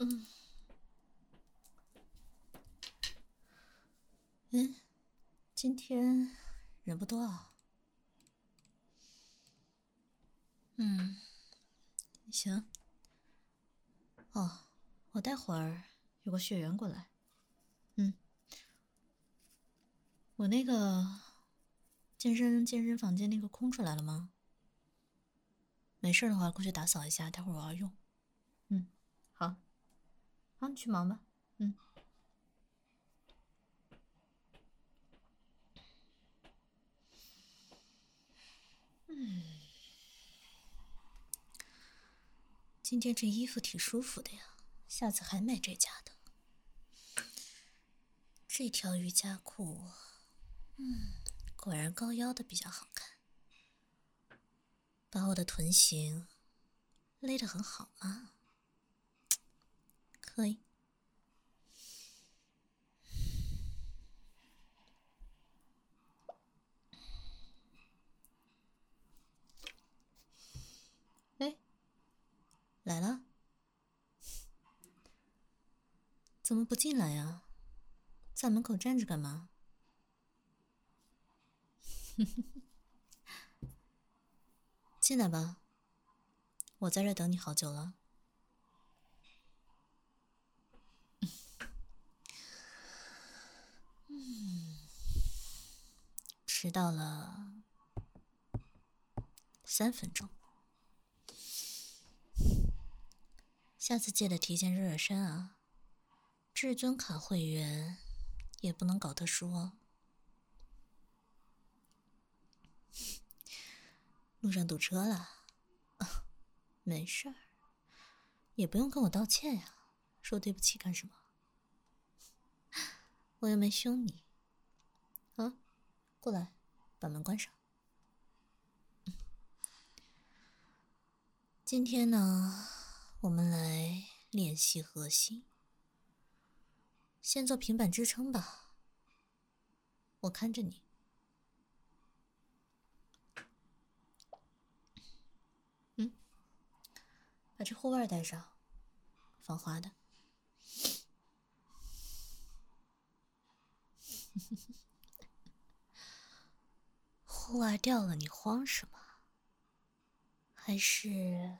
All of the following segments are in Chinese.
今天人不多啊。行。哦，我待会儿有个学员过来。我那个健身房间那个空出来了吗？没事的话，过去打扫一下，待会儿我要用。好，好，你去忙吧。今天这衣服挺舒服的呀，下次还买这家的。这条瑜伽裤，果然高腰的比较好看，把我的臀型勒得很好啊。可以。哎，来了？怎么不进来呀？在门口站着干嘛？进来吧，我在这等你好久了。迟到了3分钟，下次记得提前热热身啊。至尊卡会员也不能搞特殊哦。路上堵车了？没事儿，也不用跟我道歉呀，说对不起干什么？我又没凶你。啊，过来，把门关上。今天呢，我们来练习核心。先做平板支撑吧，我看着你。把这护腕带上，防滑的。护腕掉了，你慌什么？还是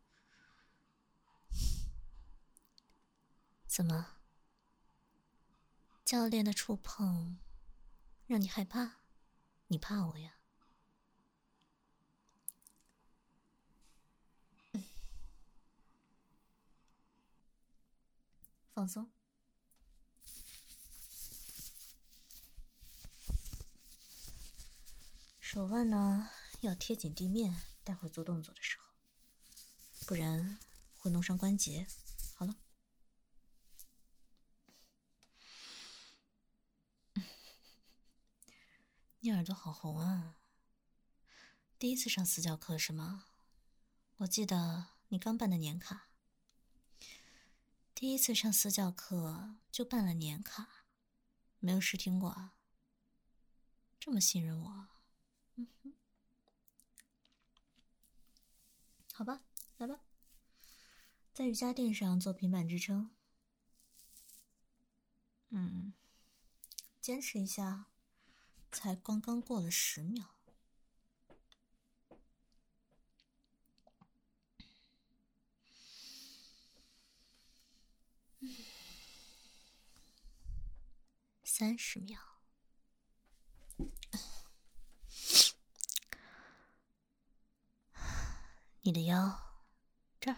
怎么？教练的触碰让你害怕？你怕我呀？放松。手腕呢要贴紧地面，待会儿做动作的时候，不然会弄伤关节。好了。你耳朵好红啊！第一次上私教课是吗？我记得你刚办的年卡。第一次上私教课就办了年卡，没有试听过啊？这么信任我？好吧，来吧，在瑜伽垫上做平板支撑。坚持一下，才刚刚过了10秒。30秒。你的腰这儿，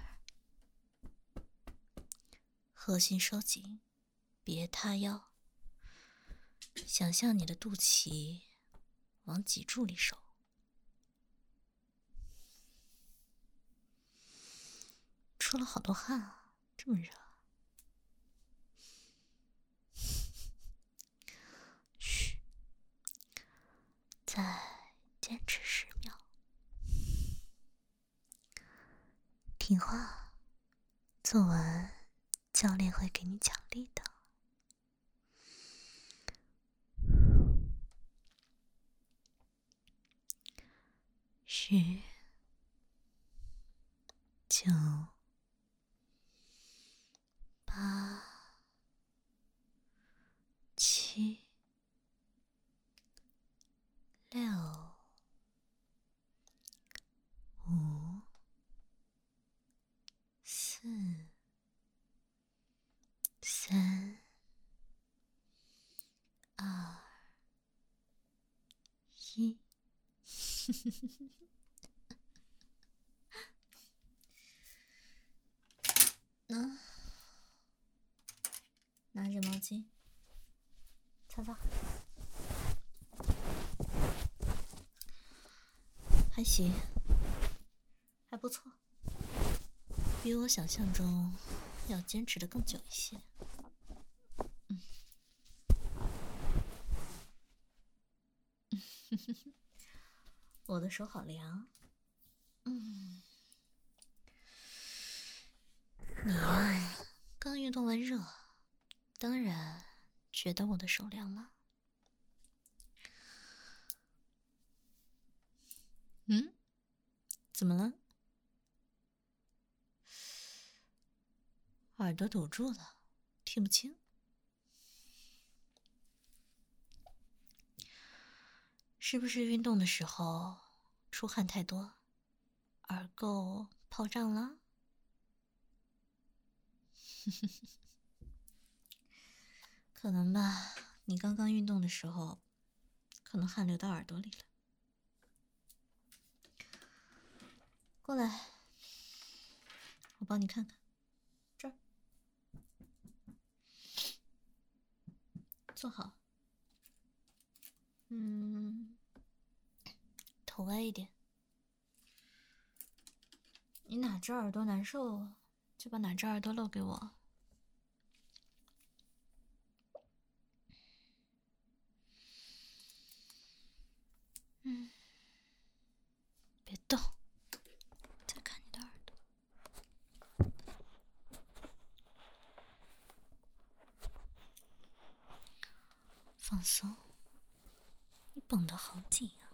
核心收紧，别塌腰。想象你的肚脐往脊柱里收。出了好多汗啊，这么热。嘘，再坚持10秒。听话，做完教练会给你奖励的。10、9、 拿着毛巾擦擦，还行，还不错，比我想象中要坚持的更久一些。我的手好凉。你呀，刚运动完热，当然觉得我的手凉了。怎么了？耳朵堵住了，听不清。是不是运动的时候出汗太多，耳垢泡胀了？可能吧，你刚刚运动的时候，可能汗流到耳朵里了。过来，我帮你看看，这儿，坐好。头歪一点。你哪只耳朵难受，就把哪只耳朵露给我。别动，再看你的耳朵。放松，你绷得好紧啊。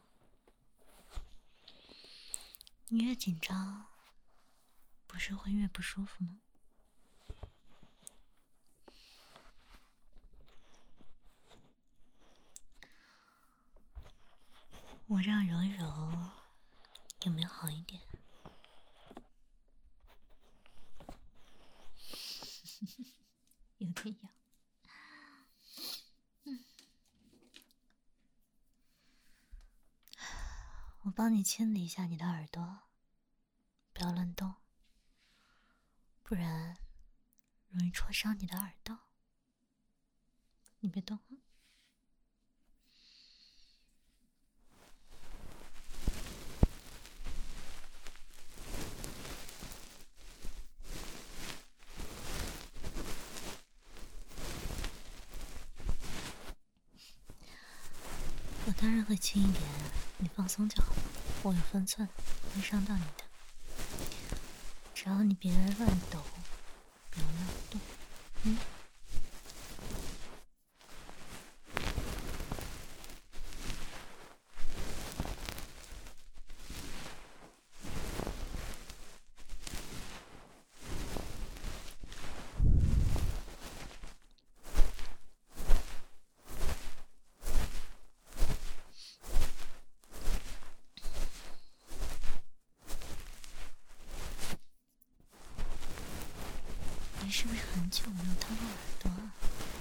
你越紧张，不是会越不舒服吗？我这样揉一揉，有没有好一点？有点痒。我帮你清理一下你的耳朵，不要乱动，不然容易戳伤你的耳道。你别动啊。我当然会轻一点，你放松就好了。我有分寸，不会伤到你的。只要你别乱抖，不要乱动。你是不是很久没有掏过耳朵啊？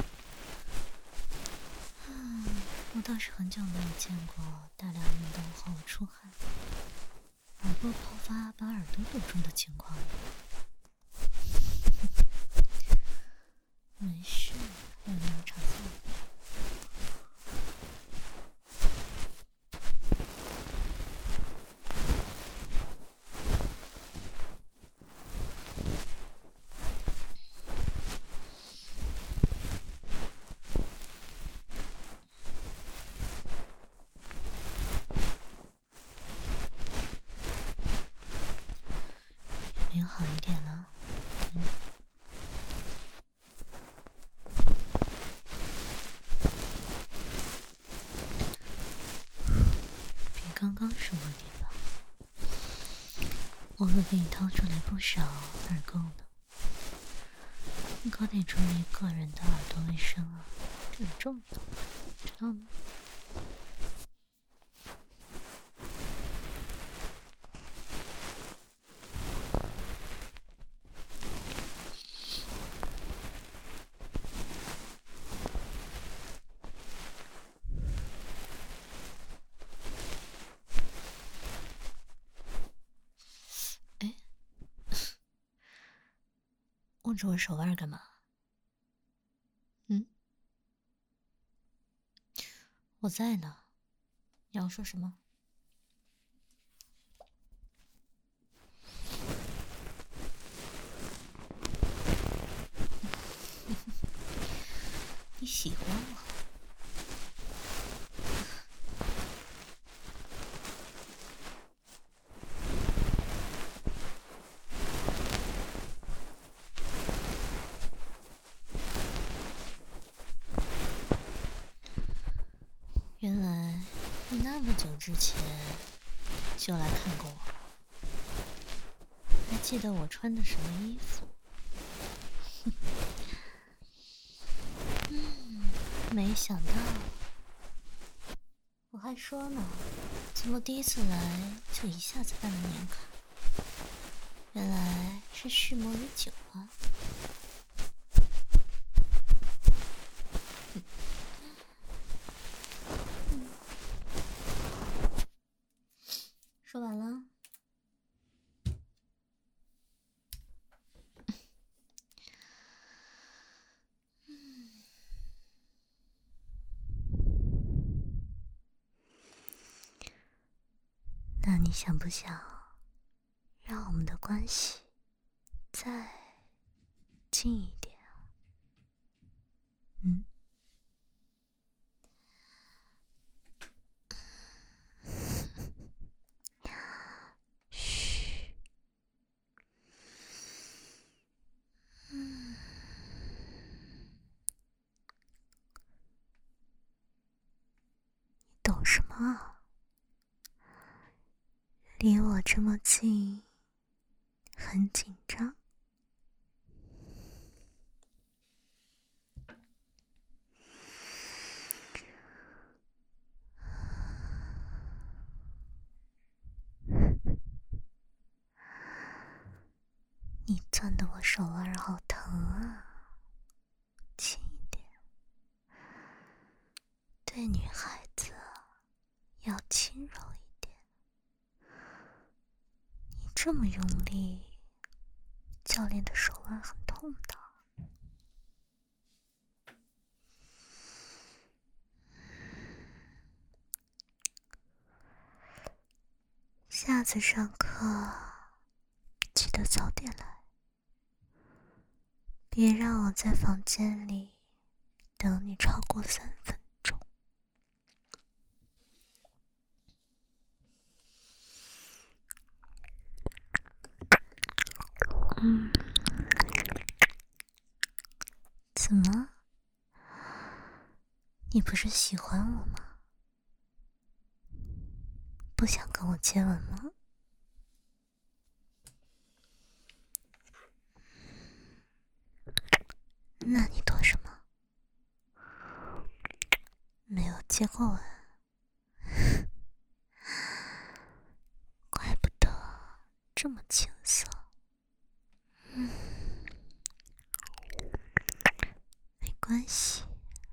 我倒是很久没有见过大量运动后出汗、耳部泡发把耳朵堵住的情况了。没事，我没有吵醒你。有没有好一点了？比刚刚舒服点吧。我会给你掏出来不少耳垢呢。你可得注意个人的耳朵卫生啊，这很重要，知道吗？ 握着我手腕干嘛？我在呢，你要说什么？你喜欢我？原来你那么久之前就来看过我，还记得我穿的什么衣服？没想到，我还说呢，怎么第一次来就一下子办了年卡？原来是蓄谋已久啊！说完了。那你想不想让我们的关系再近一点啊？嘘。你懂什么啊？离我这么近，很紧张。你攥的我手腕好疼啊，轻一点。对女孩子要轻柔一点。你这么用力，教练的手腕很痛的。下次上课记得早点来，别让我在房间里等你超过3分钟。怎么？你不是喜欢我吗？不想跟我接吻吗？那你躲什么？没有接过吻，怪不得这么青涩。没关系，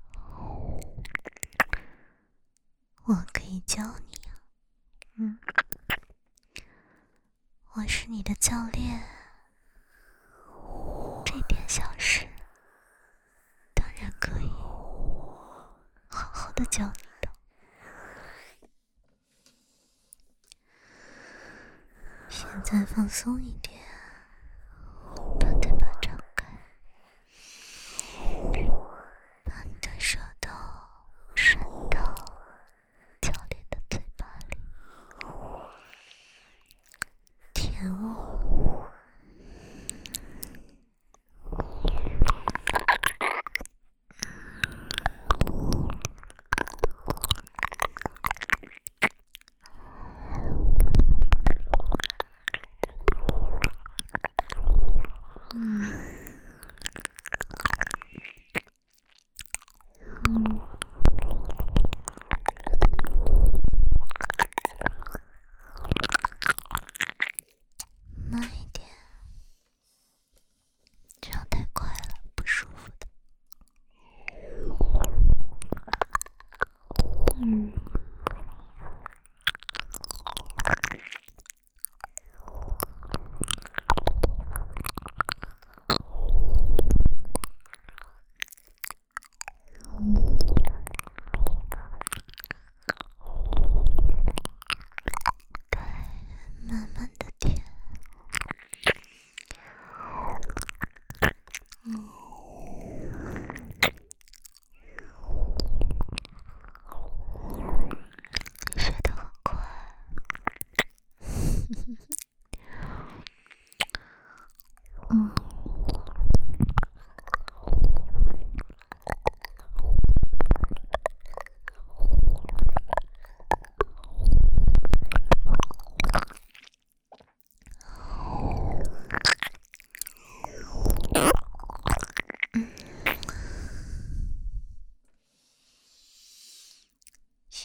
我可以教你啊。我是你的教练，这点小事当然可以好好的教你的。现在放松一点，把嘴巴张开，把你的舌头伸到教练的嘴巴里，舔我。慢一点。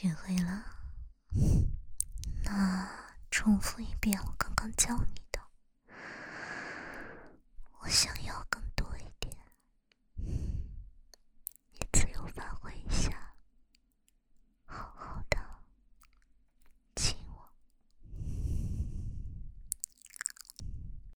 学会了？那重复一遍我刚刚教你的。我想要